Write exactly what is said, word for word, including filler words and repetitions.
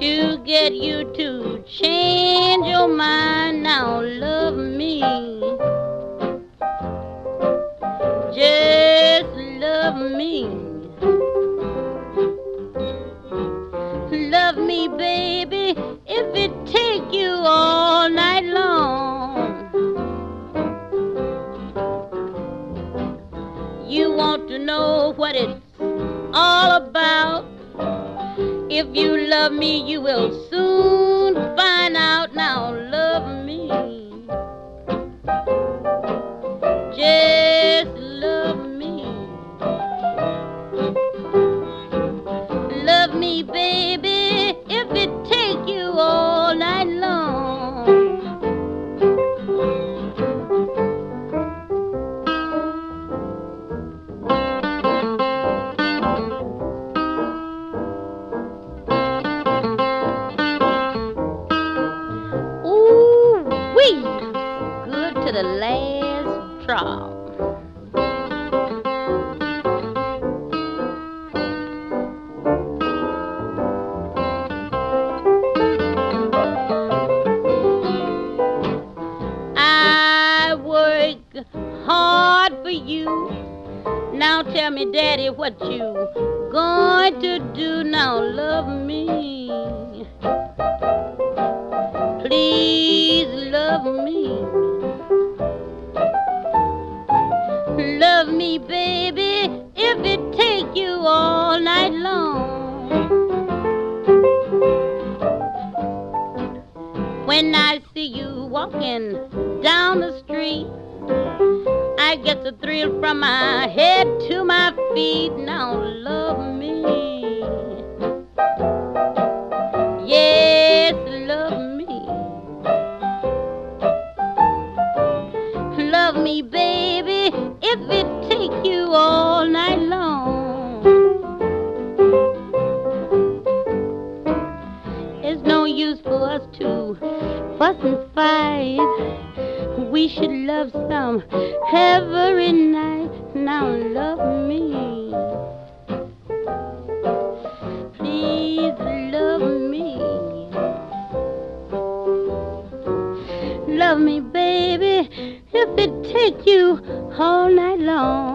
to get you to change your mind. Now love me. Just love me. Love me, baby, if it take you all night long. You want to know what it's all about. If you love me, you will soon find out. Now love me. Just love me. Love me, baby, if it take you all night long. Ooh-wee, good to the last drop. Hard for you. Now tell me, Daddy, what you going to do? Now love me. Please love me. Love me, baby, if it take you all night long. When I see you walking down the street, I get the thrill from my head to my feet. Now love me. Yes, love me. Love me, baby, if it take you all night long. It's no use for us to fuss and fight. We should love some every night. Now love me. Please love me. Love me, baby, if it take you all night long.